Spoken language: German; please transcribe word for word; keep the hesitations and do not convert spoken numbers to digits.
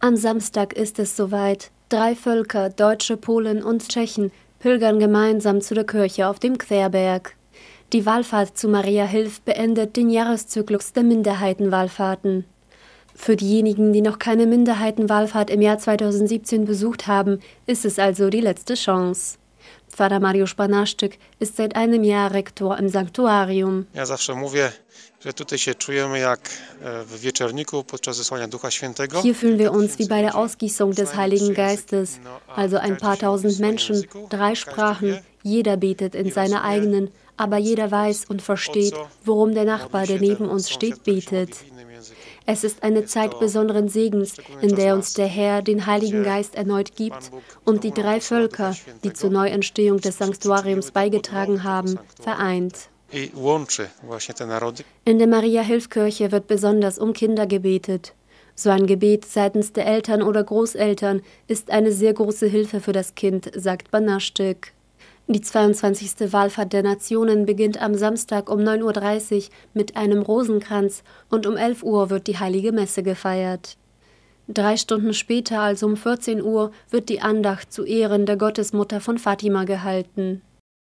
Am Samstag ist es soweit. Drei Völker, Deutsche, Polen und Tschechen, pilgern gemeinsam zu der Kirche auf dem Querberg. Die Wallfahrt zu Maria Hilf beendet den Jahreszyklus der Minderheitenwallfahrten. Für diejenigen, die noch keine Minderheitenwallfahrt im Jahr zweitausendsiebzehn besucht haben, ist es also die letzte Chance. Pfarrer Mariusz Banaszczyk ist seit einem Jahr Rektor im Sanktuarium. Ja zawsze mówię, że tutaj się czujemy jak w wieczorniku podczas zesłania Ducha Świętego. Hier fühlen wir uns wie bei der Ausgießung des Heiligen Geistes, also ein paar tausend Menschen, drei Sprachen, jeder betet in seiner eigenen, aber jeder weiß und versteht, worum der Nachbar, der neben uns steht, betet. Es ist eine Zeit besonderen Segens, in der uns der Herr den Heiligen Geist erneut gibt und die drei Völker, die zur Neuentstehung des Sanktuariums beigetragen haben, vereint. In der Maria-Hilf-Kirche wird besonders um Kinder gebetet. So ein Gebet seitens der Eltern oder Großeltern ist eine sehr große Hilfe für das Kind, sagt Banaszczyk. Die zweiundzwanzigste Wallfahrt der Nationen beginnt am Samstag um neun Uhr dreißig mit einem Rosenkranz und um elf Uhr wird die Heilige Messe gefeiert. Drei Stunden später, also um vierzehn Uhr, wird die Andacht zu Ehren der Gottesmutter von Fatima gehalten.